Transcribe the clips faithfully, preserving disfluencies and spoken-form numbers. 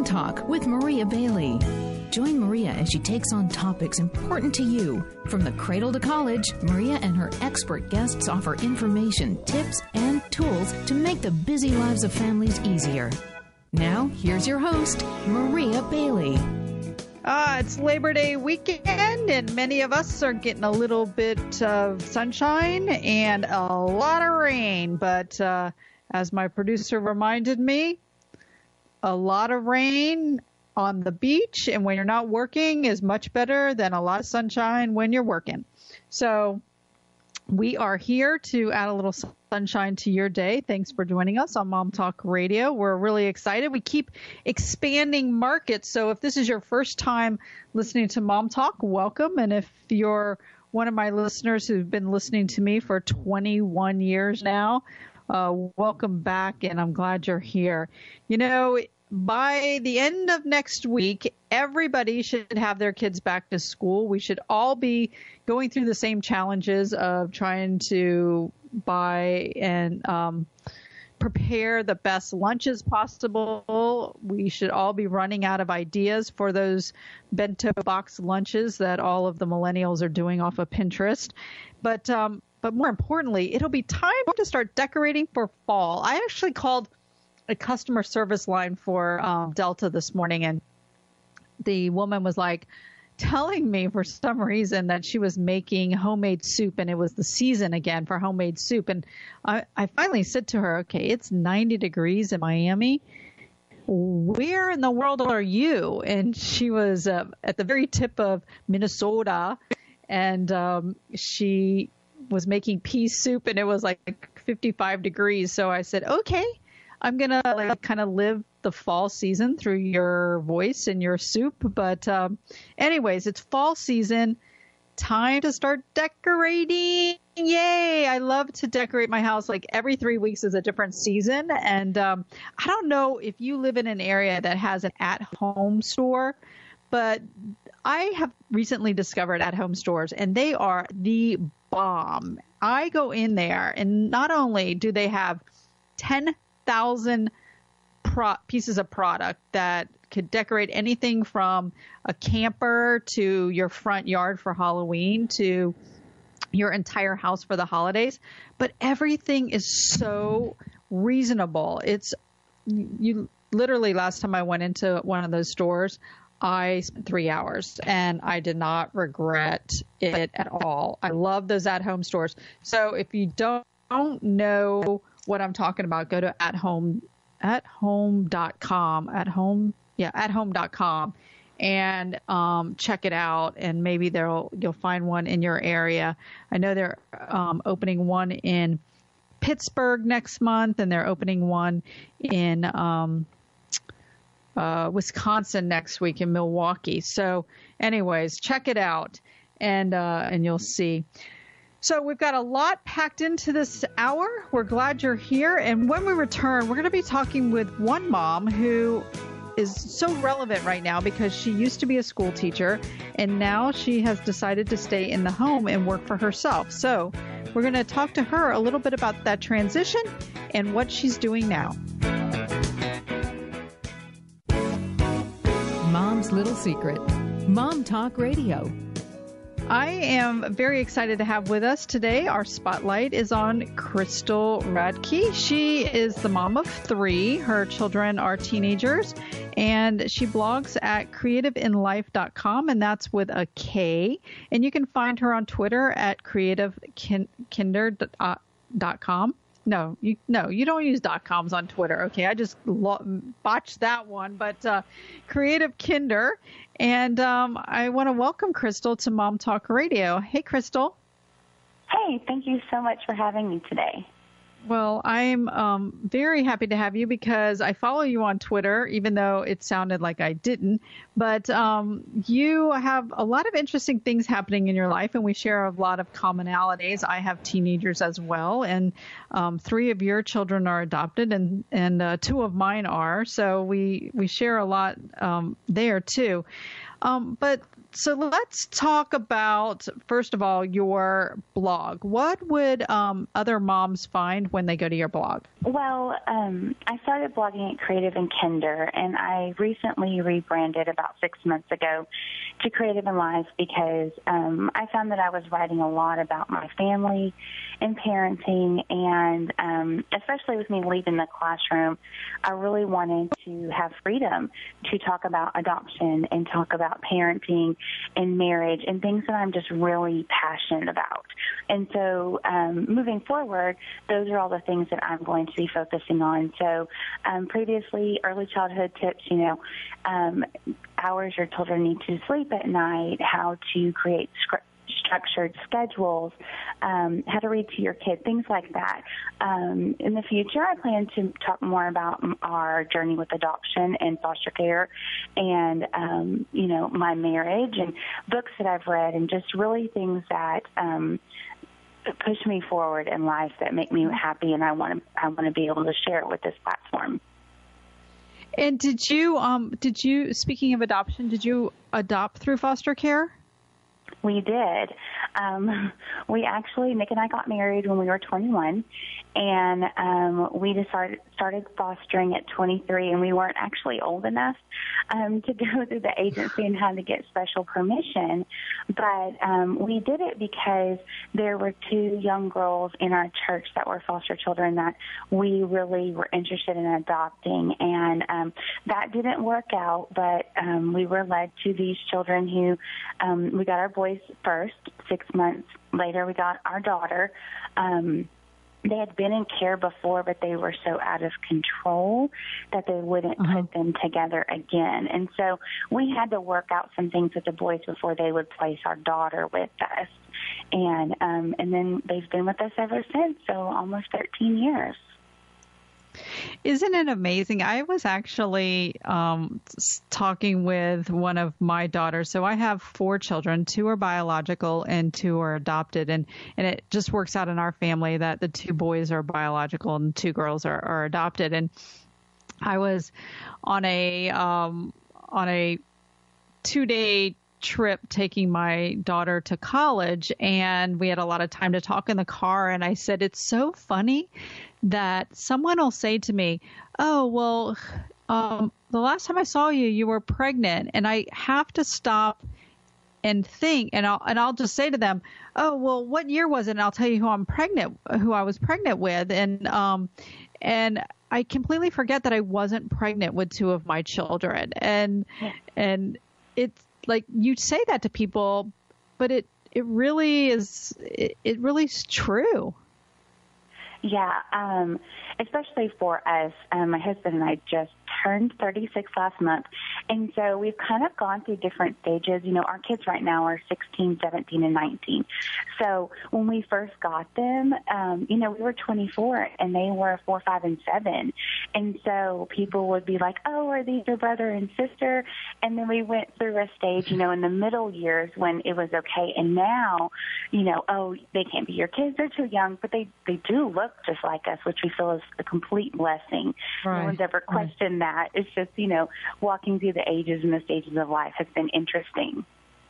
Mom Talk with Maria Bailey. Join Maria as she takes on topics important to you. From the cradle to college, Maria and her expert guests offer information, tips, and tools to make the busy lives of families easier. Now, here's your host, Maria Bailey. Uh, it's Labor Day weekend, and many of us are getting a little bit of sunshine and a lot of rain. But uh, as my producer reminded me, a lot of rain on the beach and when you're not working is much better than a lot of sunshine when you're working. So we are here to add a little sunshine to your day. Thanks for joining us on Mom Talk Radio. We're really excited. We keep expanding markets. So if this is your first time listening to Mom Talk, welcome. And if you're one of my listeners who've been listening to me for twenty-one years now, uh, welcome back. And I'm glad you're here. You know, by the end of next week, everybody should have their kids back to school. We should all be going through the same challenges of trying to buy and um, prepare the best lunches possible. We should all be running out of ideas for those bento box lunches that all of the millennials are doing off of Pinterest. But um, but more importantly, it'll be time to start decorating for fall. I actually called a customer service line for um, Delta this morning, and the woman was like telling me for some reason that she was making homemade soup, and it was the season again for homemade soup. And I, I finally said to her, okay, it's ninety degrees in Miami. Where in the world are you? And she was uh, at the very tip of Minnesota, and um, she was making pea soup, and it was like fifty-five degrees. So I said, okay, I'm going to like kind of live the fall season through your voice and your soup. But um, anyways, it's fall season. Time to start decorating. Yay. I love to decorate my house. Like every three weeks is a different season. And um, I don't know if you live in an area that has an at-home store, but I have recently discovered at-home stores, and they are the bomb. I go in there, and not only do they have ten thousand pro- pieces of product that could decorate anything from a camper to your front yard for Halloween to your entire house for the holidays. But everything is so reasonable. It's you literally last time I went into one of those stores, I spent three hours and I did not regret it at all. I love those at-home stores. So if you don't, don't know what I'm talking about, go to at home, at home dot com, at home, yeah, at home dot com, and um, check it out. And maybe there'll you'll find one in your area. I know they're um, opening one in Pittsburgh next month, and they're opening one in um, uh, Wisconsin next week in Milwaukee. So, anyways, check it out, and uh, and you'll see. So we've got a lot packed into this hour. We're glad you're here. And when we return, we're going to be talking with one mom who is so relevant right now because she used to be a school teacher, and now she has decided to stay in the home and work for herself. So we're going to talk to her a little bit about that transition and what she's doing now. Mom's Little Secret. Mom Talk Radio. I am very excited to have with us today. Our spotlight is on Crystal Radke. She is the mom of three. Her children are teenagers, and she blogs at creative in life dot com, and that's with a K. And you can find her on Twitter at creative kinder dot com. No, you no, you don't use dot coms on Twitter. Okay, I just lo- botched that one. But uh, Creative Kinder, and um, I want to welcome Crystal to Mom Talk Radio. Hey, Crystal. Hey, thank you so much for having me today. Well, I'm um, very happy to have you because I follow you on Twitter, even though it sounded like I didn't. But um, you have a lot of interesting things happening in your life, and we share a lot of commonalities. I have teenagers as well, and um, three of your children are adopted, and, and uh, two of mine are. So we, we share a lot um, there, too. Um, but so let's talk about, first of all, your blog. What would um, other moms find when they go to your blog? Well, um, I started blogging at Creative and Kinder, and I recently rebranded about six months ago to Creative and Life because um, I found that I was writing a lot about my family and parenting, and um, especially with me leaving the classroom, I really wanted to have freedom to talk about adoption and talk about parenting and marriage and things that I'm just really passionate about. And so um, moving forward, those are all the things that I'm going to be focusing on. So um, previously, early childhood tips, you know, um, hours your children need to sleep at night, how to create scripts, structured schedules, um, how to read to your kid, things like that. Um, in the future, I plan to talk more about our journey with adoption and foster care and, um, you know, my marriage and books that I've read and just really things that um, push me forward in life that make me happy, and I want to I want to be able to share it with this platform. And did you, um, did you, speaking of adoption, did you adopt through foster care? We did. Um, we actually, Nick and I got married when we were twenty-one, and um, we decided started fostering at twenty-three, and we weren't actually old enough um, to go through the agency and had to get special permission. But um, we did it because there were two young girls in our church that were foster children that we really were interested in adopting, and um, that didn't work out, but um, we were led to these children who um, we got our boys first. Six months later, we got our daughter. Um, they had been in care before, but they were so out of control that they wouldn't uh-huh. put them together again. And so we had to work out some things with the boys before they would place our daughter with us. And um, and then they've been with us ever since, so almost thirteen years. Isn't it amazing? I was actually um, talking with one of my daughters. So I have four children. Two are biological and two are adopted. And, and it just works out in our family that the two boys are biological and two girls are, are adopted. And I was on a um, on a two-day trip taking my daughter to college, and we had a lot of time to talk in the car. And I said, it's so funny that someone will say to me, oh, well, um, the last time I saw you, you were pregnant. And I have to stop and think, and I'll, and I'll just say to them, oh, well, what year was it? And I'll tell you who I'm pregnant, who I was pregnant with. And, um, and I completely forget that I wasn't pregnant with two of my children. And, and it's like, you say that to people, but it, it really is, it, it really is true. Yeah, um, especially for us. Um, my husband and I just turned thirty-six last month, and so we've kind of gone through different stages. You know, our kids right now are sixteen, seventeen, and nineteen. So when we first got them, um, you know, we were twenty-four, and they were four, five, and seven. And so people would be like, oh, are these your brother and sister? And then we went through a stage, you know, in the middle years when it was okay. And now, you know, oh, they can't be your kids. They're too young, but they, they do look just like us, which we feel is a complete blessing. Right. No one's ever questioned right. that. It's just, you know, walking through the ages and the stages of life has been interesting.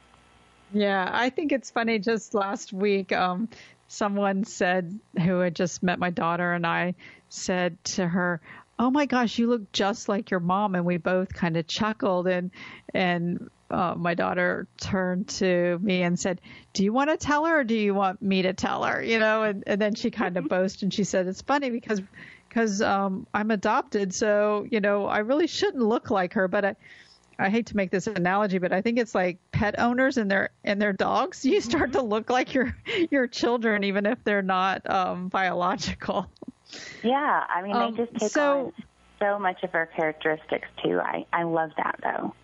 Yeah, I think it's funny. Just last week, um, someone said, who had just met my daughter, and I said to her, oh my gosh, you look just like your mom. And we both kind of chuckled, and, and, Uh, my daughter turned to me and said, do you want to tell her or do you want me to tell her? You know, and, and then she kind of boasted and she said, it's funny because because um, I'm adopted. So, you know, I really shouldn't look like her. But I, I hate to make this analogy, but I think it's like pet owners and their and their dogs. You start to look like your your children, even if they're not um, biological. Yeah, I mean, um, they just take so, on so much of our characteristics, too. I, I love that, though.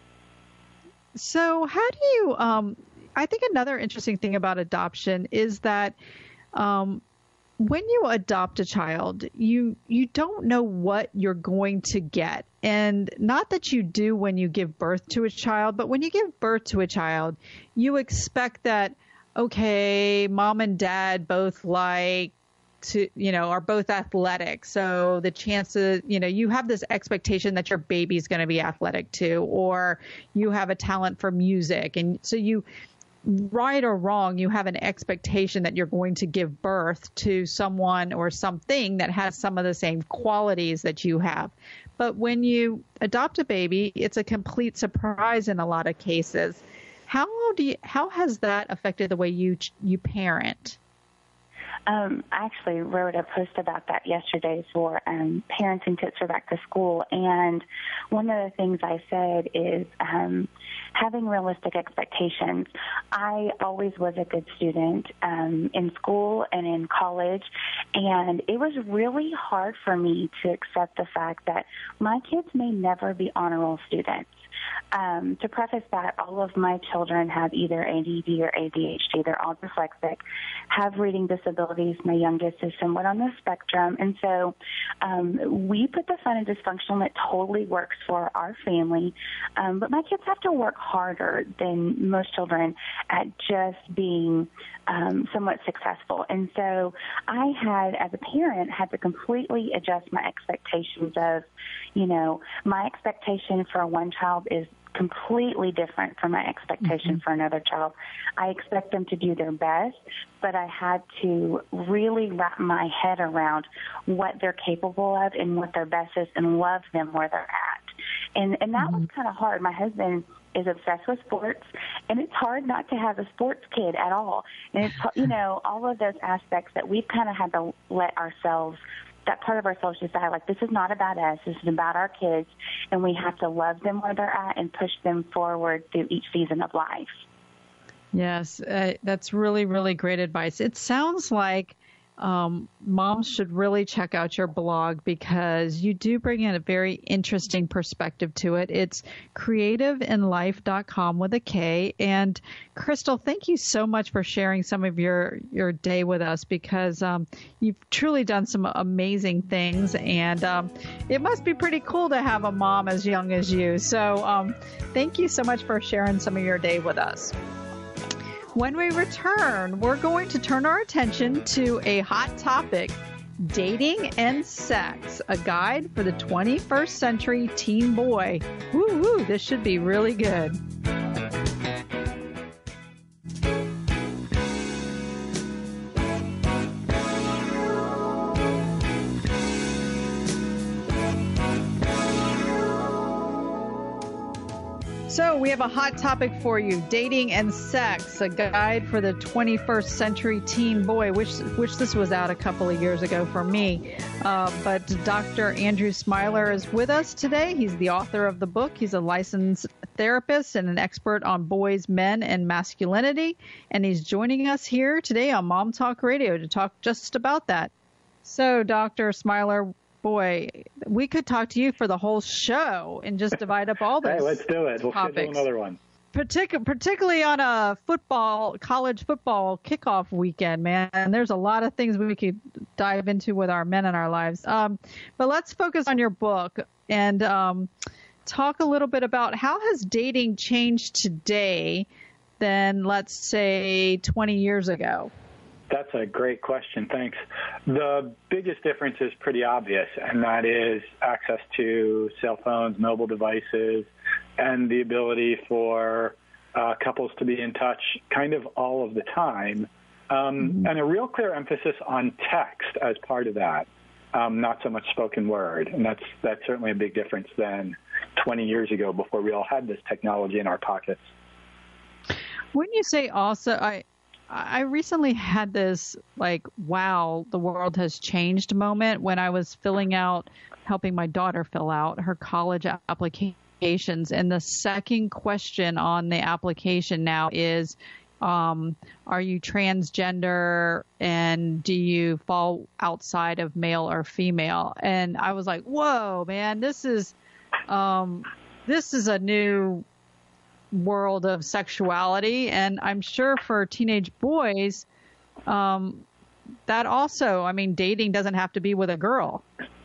So how do you, um, I think another interesting thing about adoption is that um, when you adopt a child, you, you don't know what you're going to get. And not that you do when you give birth to a child, but when you give birth to a child, you expect that, okay, mom and dad both like to, you know, are both athletic. So the chances, you know, you have this expectation that your baby's going to be athletic too, or you have a talent for music. And so you, right or wrong, you have an expectation that you're going to give birth to someone or something that has some of the same qualities that you have. But when you adopt a baby, it's a complete surprise in a lot of cases. How do you, how has that affected the way you you parent? Um, I actually wrote a post about that yesterday for um, parenting tips for back to school, and one of the things I said is um, having realistic expectations. I always was a good student um, in school and in college, and it was really hard for me to accept the fact that my kids may never be honor roll students. Um, to preface that, all of my children have either A D D or A D H D. They're all dyslexic, have reading disabilities. My youngest is somewhat on the spectrum. And so um, we put the fun and dysfunctional that totally works for our family. Um, but my kids have to work harder than most children at just being um, somewhat successful. And so I had, as a parent, had to completely adjust my expectations of, you know, my expectation for one child is completely different from my expectation mm-hmm. for another child. I expect them to do their best, but I had to really wrap my head around what they're capable of and what their best is and love them where they're at. And and that mm-hmm. was kind of hard. My husband is obsessed with sports, and it's hard not to have a sports kid at all. And it's, you know, all of those aspects that we've kind of had to let ourselves that part of ourselves decide, like, this is not about us, this is about our kids, and we have to love them where they're at and push them forward through each season of life. Yes, uh, that's really, really great advice. It sounds like um, moms should really check out your blog because you do bring in a very interesting perspective to it. It's creative in life dot com with a K. And Crystal, thank you so much for sharing some of your, your day with us because um, you've truly done some amazing things. And um, it must be pretty cool to have a mom as young as you. So um, thank you so much for sharing some of your day with us. When we return, we're going to turn our attention to a hot topic, dating and sex, a guide for the twenty-first century teen boy. Woo woo, this should be really good. So we have a hot topic for you, dating and sex, a guide for the twenty-first century teen boy, which which this was out a couple of years ago for me. Uh, but Doctor Andrew Smiler is with us today. He's the author of the book. He's a licensed therapist and an expert on boys, men, and masculinity. And he's joining us here today on Mom Talk Radio to talk just about that. So, Doctor Smiler, boy, we could talk to you for the whole show and just divide up all those Hey, let's do it. We'll topics. schedule another one. Partic- particularly on a football, college football kickoff weekend, man. And there's a lot of things we could dive into with our men in our lives. Um, but let's focus on your book and um, talk a little bit about how has dating changed today than, let's say, twenty years ago? That's a great question. Thanks. The biggest difference is pretty obvious, and that is access to cell phones, mobile devices, and the ability for uh, couples to be in touch kind of all of the time, um, mm-hmm. and a real clear emphasis on text as part of that, um, not so much spoken word. And that's that's certainly a big difference than twenty years ago before we all had this technology in our pockets. When you say also, I... I recently had this, like, wow, the world has changed moment when I was filling out, helping my daughter fill out her college applications. And the second question on the application now is, um, are you transgender and do you fall outside of male or female? And I was like, whoa, man, this is, um, this is a new world of sexuality, and I'm sure for teenage boys um that also, I mean, dating doesn't have to be with a girl.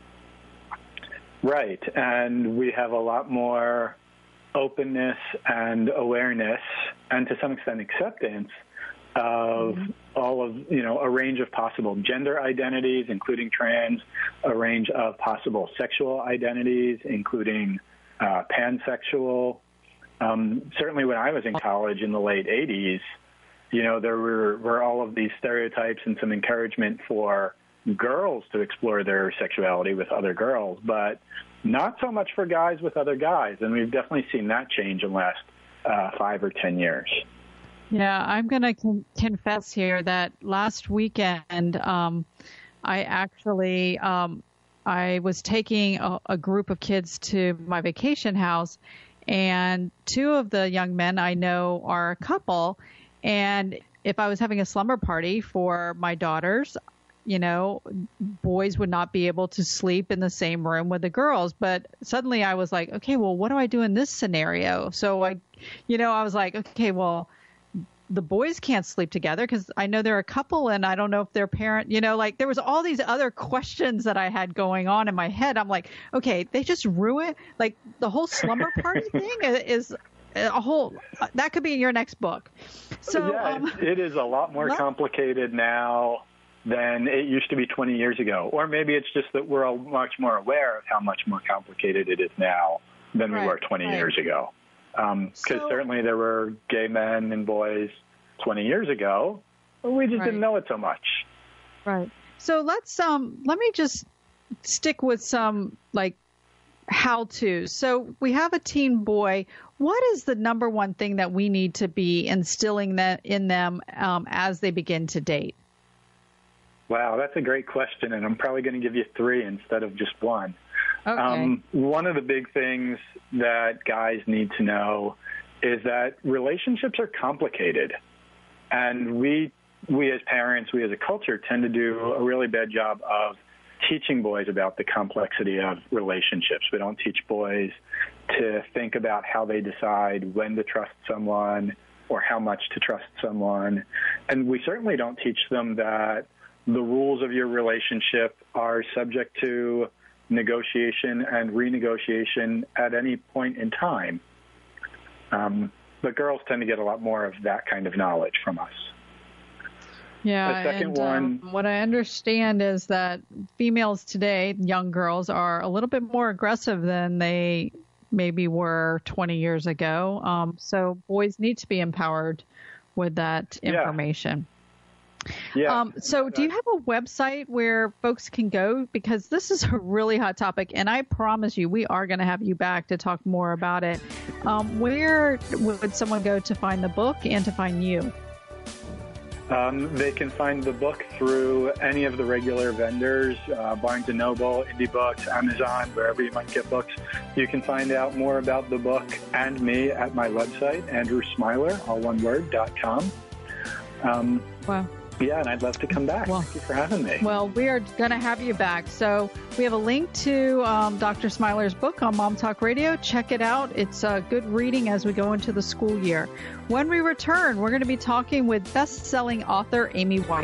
Right, and we have a lot more openness and awareness and to some extent acceptance of mm-hmm. all all of, you know, a range of possible gender identities, including trans, a range of possible sexual identities, including uh, pansexual. Um, certainly when I was in college in the late eighties, you know, there were, were all of these stereotypes and some encouragement for girls to explore their sexuality with other girls, but not so much for guys with other guys. And we've definitely seen that change in the last uh, five or ten years. Yeah, I'm going to con- confess here that last weekend, um, I actually, um, I was taking a, a group of kids to my vacation house, and two of the young men I know are a couple. And if I was having a slumber party for my daughters, you know, boys would not be able to sleep in the same room with the girls. But suddenly I was like, okay, well, what do I do in this scenario? So I, you know, I was like, okay, well, the boys can't sleep together because I know they're a couple and I don't know if their parent, you know, like there was all these other questions that I had going on in my head. I'm like, okay, they just ruined, like the whole slumber party thing is a whole, that could be in your next book. So yeah, um, it is a lot more complicated now than it used to be twenty years ago. Or maybe it's just that we're all much more aware of how much more complicated it is now than right, we were twenty right. years ago. Because um, so, certainly there were gay men and boys twenty years ago, but we just right. didn't know it so much. Right. So let's um let me just stick with some like how to. So we have a teen boy. What is the number one thing that we need to be instilling that in them um, as they begin to date? Wow, that's a great question, and I'm probably going to give you three instead of just one. Okay. Um, one of the big things that guys need to know is that relationships are complicated. And we, we as parents, we as a culture tend to do a really bad job of teaching boys about the complexity of relationships. We don't teach boys to think about how they decide when to trust someone or how much to trust someone. And we certainly don't teach them that the rules of your relationship are subject to negotiation and renegotiation at any point in time. Um, but girls tend to get a lot more of that kind of knowledge from us. Yeah, the second and one, um, what I understand is that females today, young girls, are a little bit more aggressive than they maybe were twenty years ago. Um, so boys need to be empowered with that information. Yeah. yeah. Um, so do you have a website where folks can go? Because this is a really hot topic, and I promise you we are going to have you back to talk more about it. Um, where would someone go to find the book and to find you? Um, they can find the book through any of the regular vendors, uh, Barnes and Noble, Indie Books, Amazon, wherever you might get books. You can find out more about the book and me at my website, andrew smiler, all one word, dot com. Um, wow. Yeah, and I'd love to come back. Well, Thank you for having me. Well, we are going to have you back. So we have a link to um, Doctor Smiler's book on Mom Talk Radio. Check it out. It's a good reading as we go into the school year. When we return, we're going to be talking with best-selling author Amy White.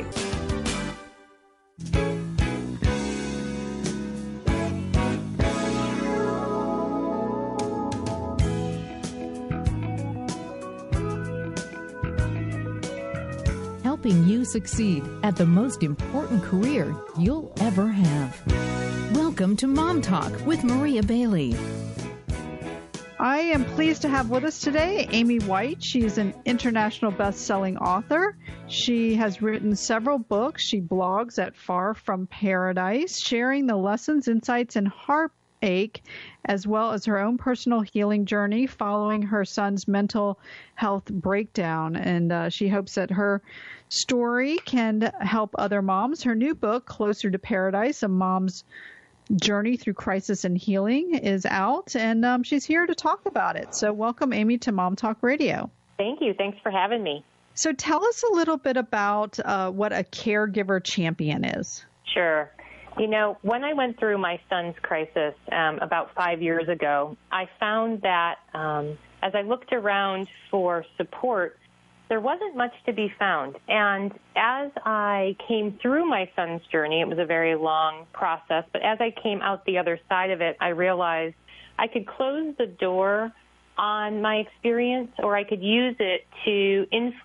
Helping you succeed at the most important career you'll ever have. Welcome to Mom Talk with Maria Bailey. I am pleased to have with us today Amy White. She is an international best-selling author. She has written several books. She blogs at Far From Paradise, sharing the lessons, insights, and heartache, as well as her own personal healing journey following her son's mental health breakdown. And uh, she hopes that her story can help other moms. Her new book, Closer to Paradise, A Mom's Journey Through Crisis and Healing, is out, and um, she's here to talk about it. So welcome, Amy, to Mom Talk Radio. Thank you. Thanks for having me. So tell us a little bit about uh, what a caregiver champion is. Sure. You know, when I went through my son's crisis um, about five years ago, I found that um, as I looked around for support, there wasn't much to be found. And as I came through my son's journey, it was a very long process, but as I came out the other side of it, I realized I could close the door on my experience, or I could use it to influence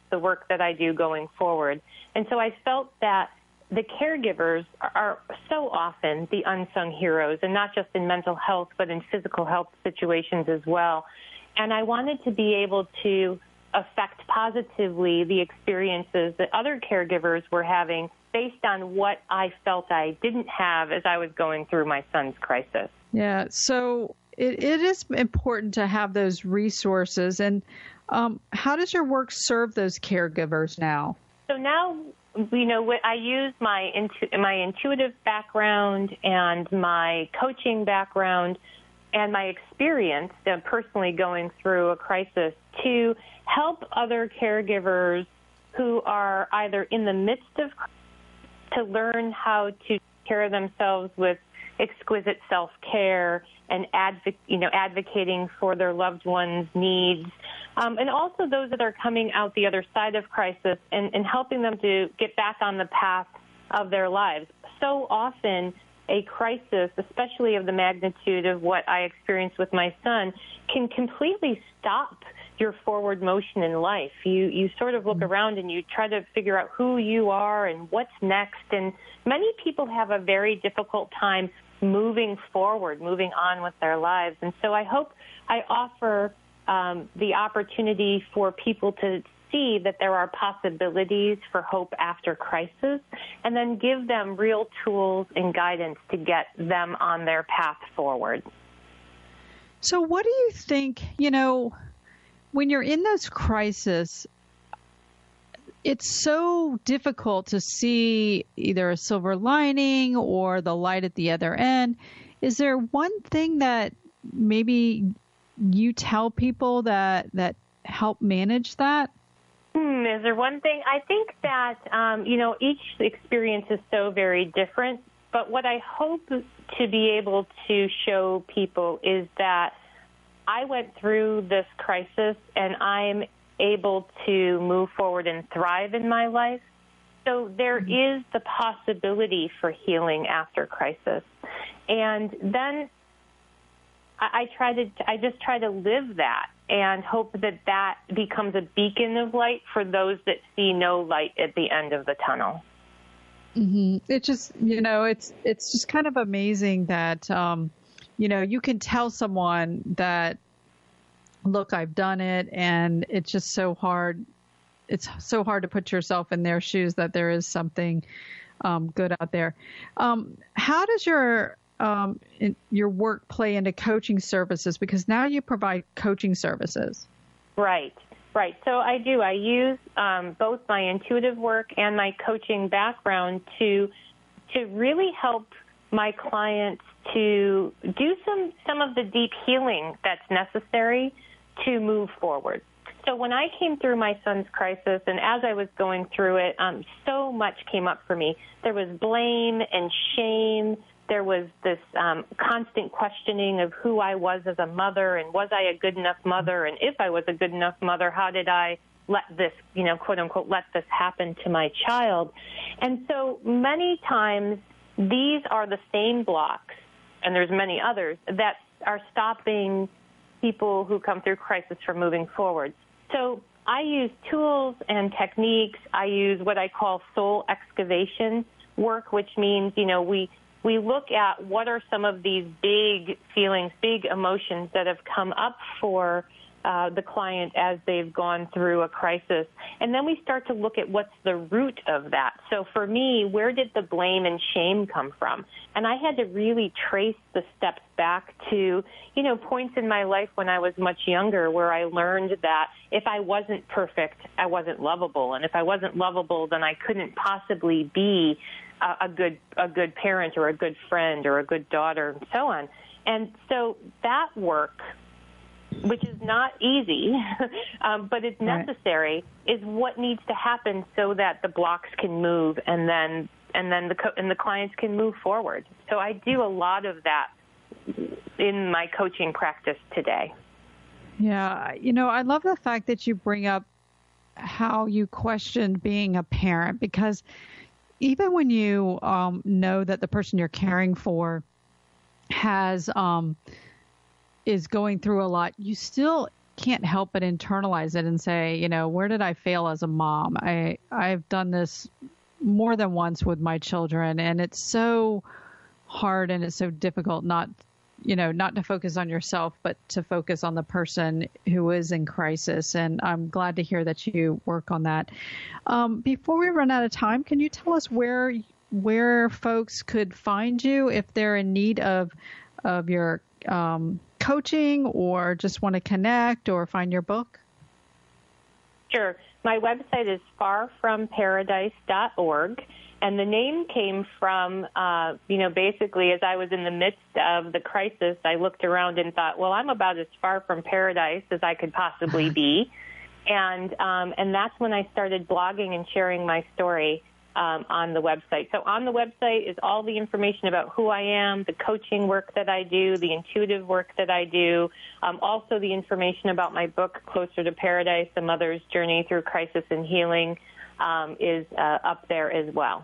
the work that I do going forward. And so I felt that the caregivers are, are so often the unsung heroes, and not just in mental health, but in physical health situations as well. And I wanted to be able to affect positively the experiences that other caregivers were having based on what I felt I didn't have as I was going through my son's crisis. Yeah, so it, it is important to have those resources. And um, how does your work serve those caregivers now? So now, you know, I use my intu- my intuitive background and my coaching background and my experience uh, personally going through a crisis to help other caregivers who are either in the midst of to learn how to take care of themselves with exquisite self-care and advo- you know, advocating for their loved ones' needs, um, and also those that are coming out the other side of crisis and, and helping them to get back on the path of their lives. So often, a crisis, especially of the magnitude of what I experienced with my son, can completely stop your forward motion in life. You you sort of look around and you try to figure out who you are and what's next. And many people have a very difficult time moving forward, moving on with their lives. And so I hope I offer um, the opportunity for people to see that there are possibilities for hope after crisis, and then give them real tools and guidance to get them on their path forward. So what do you think, you know, when you're in those crises, it's so difficult to see either a silver lining or the light at the other end. Is there one thing that maybe you tell people that, that help manage that? Hmm, is there one thing? I think that, um, you know, each experience is so very different. But what I hope to be able to show people is that I went through this crisis and I'm able to move forward and thrive in my life. So there is the possibility for healing after crisis. And then I, I try to, I just try to live that and hope that that becomes a beacon of light for those that see no light at the end of the tunnel. Mm-hmm. It just, you know, it's it's just kind of amazing that, um, you know, you can tell someone that, look, I've done it, and it's just so hard. It's so hard to put yourself in their shoes that there is something um, good out there. Um, how does your um, in, your work play into coaching services? Because now you provide coaching services. Right. Right. So I do. I use um, both my intuitive work and my coaching background to to really help my clients to do some, some of the deep healing that's necessary to move forward. So when I came through my son's crisis, and as I was going through it, um, so much came up for me. There was blame and shame. There was this um, constant questioning of who I was as a mother, and was I a good enough mother? And if I was a good enough mother, how did I let this, you know, quote unquote, let this happen to my child? And so many times these are the same blocks, and there's many others, that are stopping people who come through crisis from moving forward. So I use tools and techniques. I use what I call soul excavation work, which means, you know, we we look at what are some of these big feelings, big emotions that have come up for uh, the client as they've gone through a crisis. And then we start to look at what's the root of that. So for me, where did the blame and shame come from? And I had to really trace the steps back to, you know, points in my life when I was much younger where I learned that if I wasn't perfect, I wasn't lovable. And if I wasn't lovable, then I couldn't possibly be a, a good a good parent or a good friend or a good daughter and so on. And so that work, which is not easy, um, but it's necessary, right, is what needs to happen so that the blocks can move and then and then the co- and the clients can move forward. So I do a lot of that in my coaching practice today. Yeah, you know, I love the fact that you bring up how you questioned being a parent, because even when you um, know that the person you're caring for has um, is going through a lot, you still can't help but internalize it and say, you know, where did I fail as a mom? I, I've done this more than once with my children, and it's so hard and it's so difficult not, you know, not to focus on yourself, but to focus on the person who is in crisis. And I'm glad to hear that you work on that. Um, before we run out of time, can you tell us where where folks could find you if they're in need of of your um, coaching or just want to connect or find your book? Sure. My website is far from paradise dot org. And the name came from, uh, you know, basically as I was in the midst of the crisis, I looked around and thought, well, I'm about as far from paradise as I could possibly be. And um, and that's when I started blogging and sharing my story um, on the website. So on the website is all the information about who I am, the coaching work that I do, the intuitive work that I do, um, also the information about my book, Closer to Paradise, A Mother's Journey Through Crisis and Healing. Um, is uh, up there as well.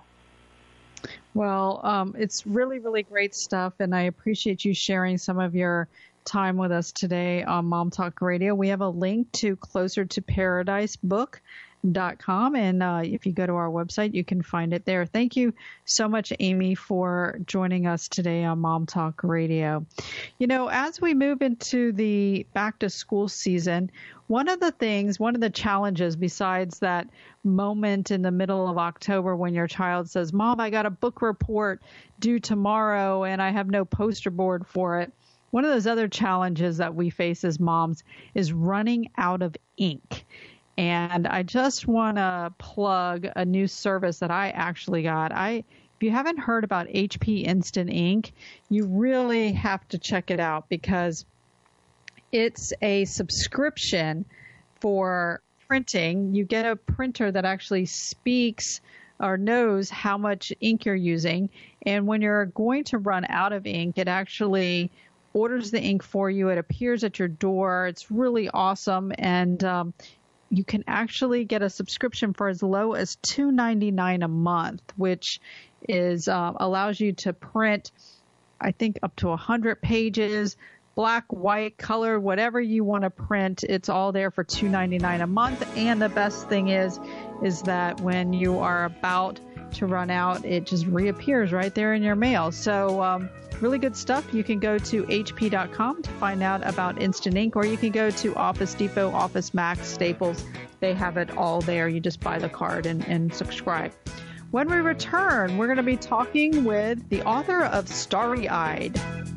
Well, um, it's really, really great stuff, and I appreciate you sharing some of your time with us today on Mom Talk Radio. We have a link to Closer to Paradise book dot com, and uh, if you go to our website, you can find it there. Thank you so much, Amy, for joining us today on Mom Talk Radio. You know, as we move into the back to school season, one of the things, one of the challenges besides that moment in the middle of October when your child says, Mom, I got a book report due tomorrow and I have no poster board for it. One of those other challenges that we face as moms is running out of ink. And I just want to plug a new service that I actually got. I, if you haven't heard about H P Instant Ink, you really have to check it out because it's a subscription for printing. You get a printer that actually speaks or knows how much ink you're using. And when you're going to run out of ink, it actually orders the ink for you. It appears at your door. It's really awesome. And um, you can actually get a subscription for as low as two dollars and ninety-nine cents a month, which is uh, allows you to print, I think, up to one hundred pages, black, white, color, whatever you want to print. It's all there for two dollars and ninety-nine cents a month. And the best thing is, is that when you are about to run out, it just reappears right there in your mail. So um, really good stuff. You can go to H P dot com to find out about Instant Ink, or you can go to Office Depot, Office Max, Staples. They have it all there. You just buy the card and, and subscribe. When we return, we're going to be talking with the author of Starry-Eyed.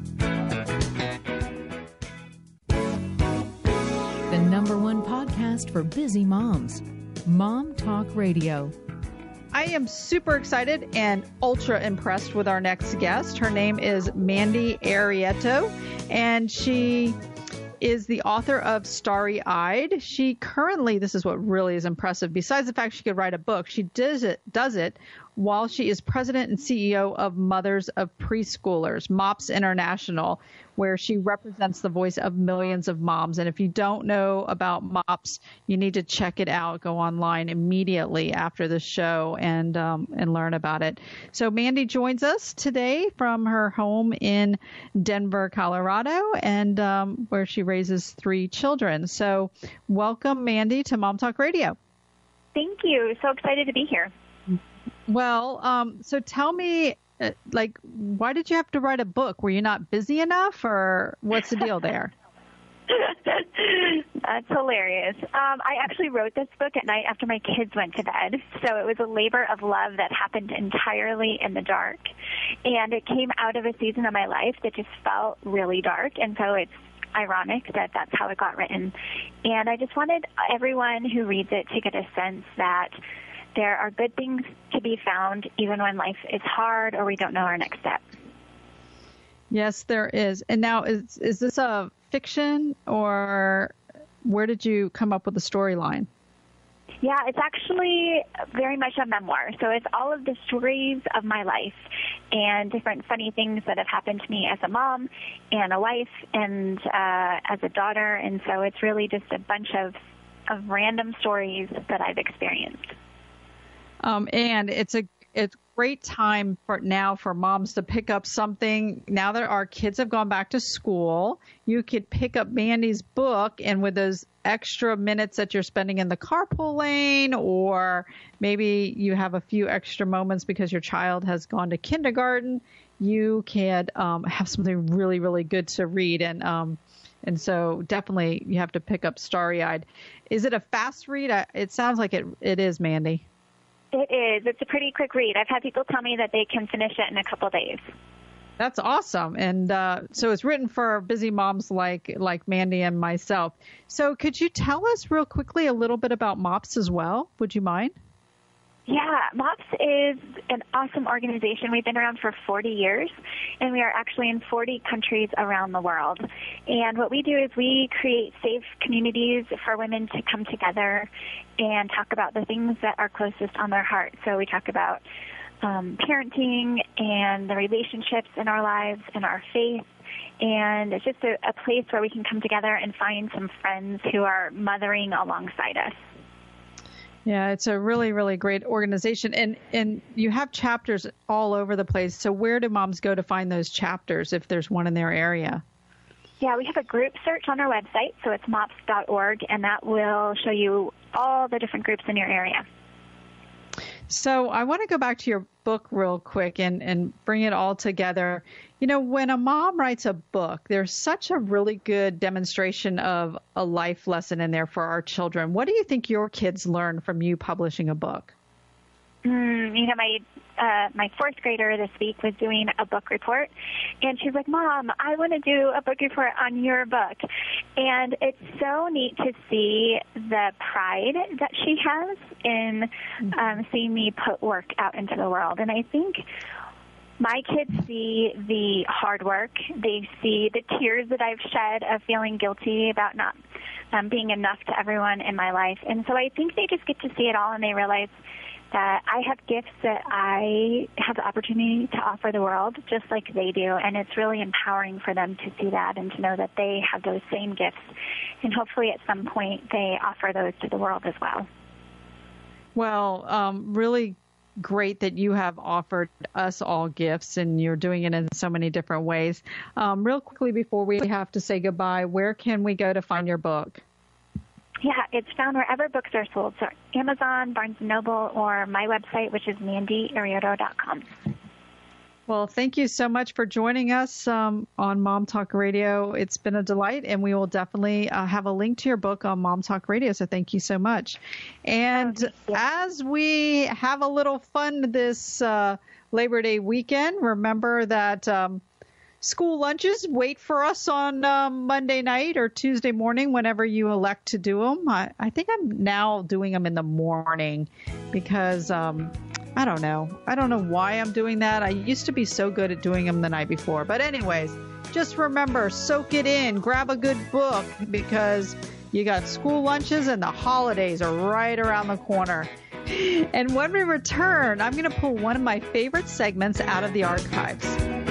The number one podcast for busy moms, Mom Talk Radio. I am super excited and ultra impressed with our next guest. Her name is Mandy Arrietto, and she is the author of Starry-Eyed. She currently, this is what really is impressive, besides the fact she could write a book, she does it, does it while she is president and C E O of Mothers of Preschoolers, MOPS International, where she represents the voice of millions of moms. And if you don't know about MOPS, you need to check it out. Go online immediately after the show and um, and learn about it. So Mandy joins us today from her home in Denver, Colorado, and um, where she raises three children. So welcome, Mandy, to Mom Talk Radio. Thank you. So excited to be here. Well, um, so tell me, uh, like, why did you have to write a book? Were you not busy enough, or what's the deal there? That's hilarious. Um, I actually wrote this book at night after my kids went to bed. So it was a labor of love that happened entirely in the dark. And it came out of a season of my life that just felt really dark. And so it's ironic that that's how it got written. And I just wanted everyone who reads it to get a sense that there are good things to be found even when life is hard or we don't know our next step. Yes, there is. And now, is is this a fiction, or where did you come up with the storyline? Yeah, it's actually very much a memoir. So it's all of the stories of my life and different funny things that have happened to me as a mom and a wife and uh, as a daughter. And so it's really just a bunch of, of random stories that I've experienced. Um, and it's a it's great time for now for moms to pick up something. Now that our kids have gone back to school, you could pick up Mandy's book, and with those extra minutes that you're spending in the carpool lane, or maybe you have a few extra moments because your child has gone to kindergarten, you can um, have something really, really good to read. And um, and so definitely you have to pick up Starry-Eyed. Is it a fast read? It sounds like it. It is, Mandy. It is. It's a pretty quick read. I've had people tell me that they can finish it in a couple days. That's awesome. And uh, so it's written for busy moms like like Mandy and myself. So could you tell us real quickly a little bit about MOPS as well? Would you mind? Yeah, MOPS is an awesome organization. We've been around for forty years, and we are actually in forty countries around the world. And what we do is we create safe communities for women to come together and talk about the things that are closest on their heart. So we talk about um, parenting and the relationships in our lives and our faith. And it's just a, a place where we can come together and find some friends who are mothering alongside us. Yeah, it's a really, really great organization. And and you have chapters all over the place. So where do moms go to find those chapters if there's one in their area? Yeah, we have a group search on our website, so it's mops dot org, and that will show you all the different groups in your area. So I want to go back to your book real quick and, and bring it all together. You know, when a mom writes a book, there's such a really good demonstration of a life lesson in there for our children. What do you think your kids learn from you publishing a book? Mm, you know, my uh, my fourth grader this week was doing a book report, and she's like, Mom, I want to do a book report on your book. And it's so neat to see the pride that she has in um, seeing me put work out into the world. And I think my kids see the hard work. They see the tears that I've shed of feeling guilty about not um, being enough to everyone in my life. And so I think they just get to see it all, and they realize that I have gifts that I have the opportunity to offer the world just like they do. And it's really empowering for them to see that and to know that they have those same gifts. And hopefully at some point they offer those to the world as well. Well, um, really great that you have offered us all gifts, and you're doing it in so many different ways. Um, real quickly before we have to say goodbye, where can we go to find your book? Yeah, it's found wherever books are sold, so Amazon, Barnes and Noble, or my website, which is mandy arioto dot com. Well, thank you so much for joining us um, on Mom Talk Radio. It's been a delight, and we will definitely uh, have a link to your book on Mom Talk Radio, so thank you so much. And oh, as we have a little fun this uh, Labor Day weekend, remember that um, school lunches wait for us on um, Monday night or Tuesday morning, whenever you elect to do them. I, I think I'm now doing them in the morning because um, I don't know. I don't know why I'm doing that. I used to be so good at doing them the night before. But anyways, just remember, soak it in. Grab a good book because you got school lunches and the holidays are right around the corner. And when we return, I'm going to pull one of my favorite segments out of the archives.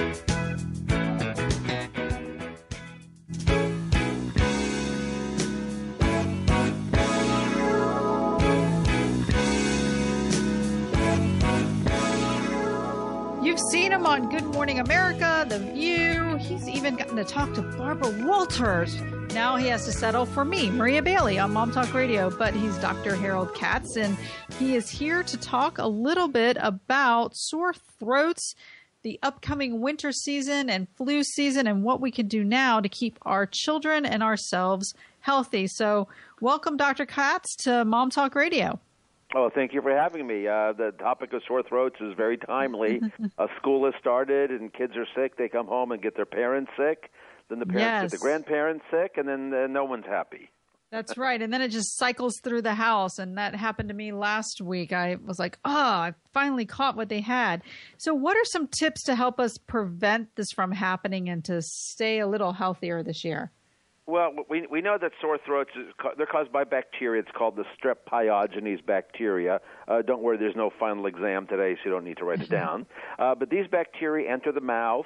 You've seen him on Good Morning America, The View. He's even gotten to talk to Barbara Walters. Now he has to settle for me, Maria Bailey, on Mom Talk Radio. But he's Doctor Harold Katz, and he is here to talk a little bit about sore throats, the upcoming winter season and flu season, and what we can do now to keep our children and ourselves healthy. So welcome, Doctor Katz, to Mom Talk Radio. Oh, thank you for having me. Uh, the topic of sore throats is very timely. uh, school has started and kids are sick. They come home and get their parents sick. Then the parents yes. get the grandparents sick, and then uh, no one's happy. That's right. And then it just cycles through the house. And that happened to me last week. I was like, oh, I finally caught what they had. So what are some tips to help us prevent this from happening and to stay a little healthier this year? Well, we we know that sore throats, is, they're caused by bacteria. It's called the Strep pyogenes bacteria. Uh, don't worry, there's no final exam today, so you don't need to write it down. Uh, but these bacteria enter the mouth.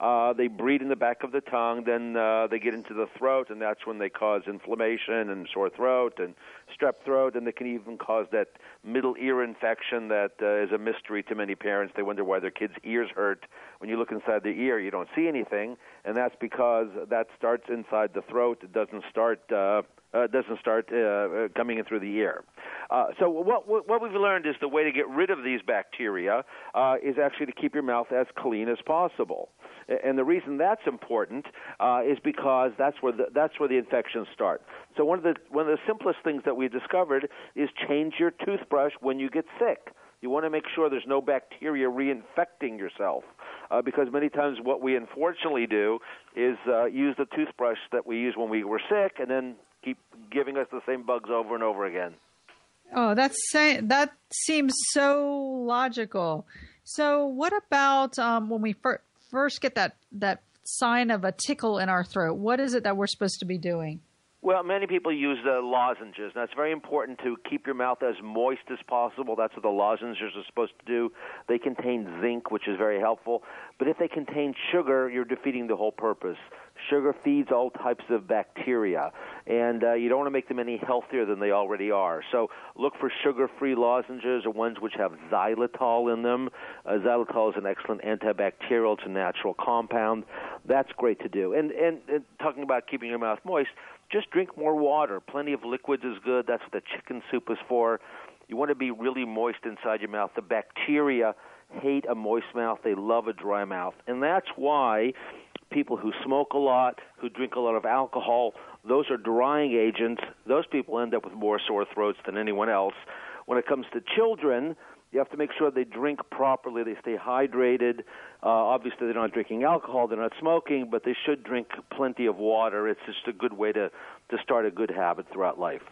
Uh, they breed in the back of the tongue, then uh, they get into the throat, and that's when they cause inflammation and sore throat and strep throat, and they can even cause that middle ear infection that uh, is a mystery to many parents. They wonder why their kids' ears hurt. When you look inside the ear, you don't see anything, and that's because that starts inside the throat. It doesn't start uh, uh, doesn't start uh, coming in through the ear. Uh, so what, what we've learned is the way to get rid of these bacteria uh, is actually to keep your mouth as clean as possible. And the reason that's important uh, is because that's where the, that's where the infections start. So one of the one of the simplest things that we discovered is change your toothbrush when you get sick. You want to make sure there's no bacteria reinfecting yourself, uh, because many times what we unfortunately do is uh, use the toothbrush that we used when we were sick, and then keep giving us the same bugs over and over again. Oh, that's that seems so logical. So what about um, when we fir- first get that, that sign of a tickle in our throat? What is it that we're supposed to be doing? Well, many people use uh, lozenges. Now, it's very important to keep your mouth as moist as possible. That's what the lozenges are supposed to do. They contain zinc, which is very helpful. But if they contain sugar, you're defeating the whole purpose. Sugar feeds all types of bacteria, and uh, you don't want to make them any healthier than they already are. So look for sugar-free lozenges or ones which have xylitol in them. Uh, xylitol is an excellent antibacterial. It's a natural compound. That's great to do. And, and, and talking about keeping your mouth moist, just drink more water. Plenty of liquids is good. That's what the chicken soup is for. You want to be really moist inside your mouth. The bacteria hate a moist mouth. They love a dry mouth. And that's why people who smoke a lot, who drink a lot of alcohol, those are drying agents. Those people end up with more sore throats than anyone else. When it comes to children, you have to make sure they drink properly, they stay hydrated. Uh, obviously, they're not drinking alcohol, they're not smoking, but they should drink plenty of water. It's just a good way to, to start a good habit throughout life.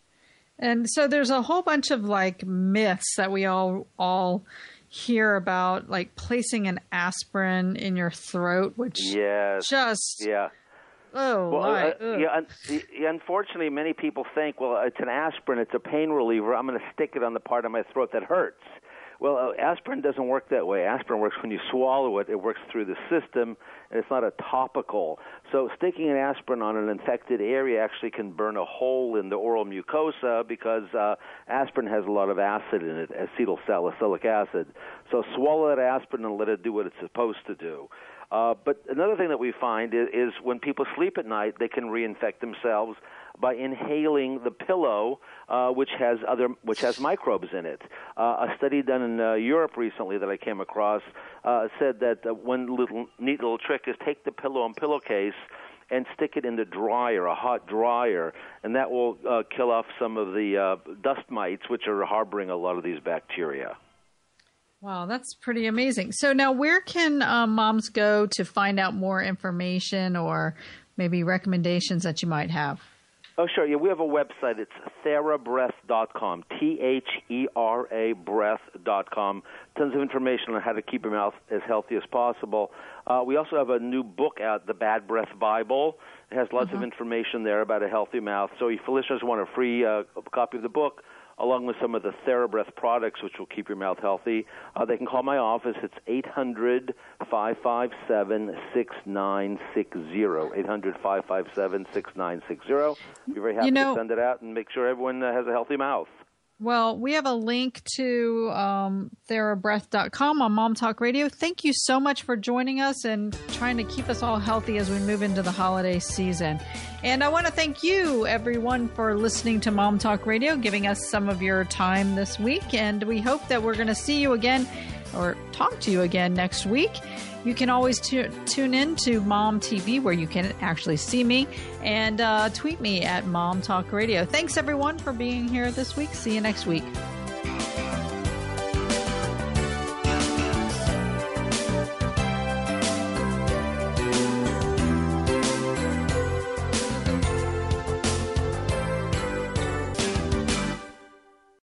And so there's a whole bunch of, like, myths that we all all hear about, like placing an aspirin in your throat, which yes. just... Yeah. Oh, well, my. Uh, yeah, un- unfortunately, many people think, well, it's an aspirin, it's a pain reliever, I'm going to stick it on the part of my throat that hurts. Well, uh, aspirin doesn't work that way. Aspirin works when you swallow it. It works through the system, and it's not a topical. So sticking an aspirin on an infected area actually can burn a hole in the oral mucosa because uh, aspirin has a lot of acid in it, acetylsalicylic acid. So swallow that aspirin and let it do what it's supposed to do. Uh, but another thing that we find is, is when people sleep at night, they can reinfect themselves by inhaling the pillow, uh, which has other, which has microbes in it. Uh, a study done in uh, Europe recently that I came across uh, said that uh, one little neat little trick is take the pillow and pillowcase and stick it in the dryer, a hot dryer, and that will uh, kill off some of the uh, dust mites, which are harboring a lot of these bacteria. Wow, that's pretty amazing. So now where can uh, moms go to find out more information or maybe recommendations that you might have? Oh, sure. Yeah, we have a website. It's therabreath dot com, T H E R A breath dot com. Tons of information on how to keep your mouth as healthy as possible. Uh, we also have a new book out, The Bad Breath Bible. It has lots uh-huh. of information there about a healthy mouth. So if listeners want a free uh, copy of the book, along with some of the TheraBreath products, which will keep your mouth healthy, uh, they can call my office. It's eight hundred, five five seven, six nine six zero, eight hundred, five five seven, six nine six zero. Be very happy you know, to send it out and make sure everyone uh, has a healthy mouth. Well, we have a link to um, therabreath dot com on Mom Talk Radio. Thank you so much for joining us and trying to keep us all healthy as we move into the holiday season. And I want to thank you, everyone, for listening to Mom Talk Radio, giving us some of your time this week. And we hope that we're going to see you again or talk to you again next week. You can always tu- tune in to Mom T V where you can actually see me and uh, tweet me at Mom Talk Radio. Thanks, everyone, for being here this week. See you next week.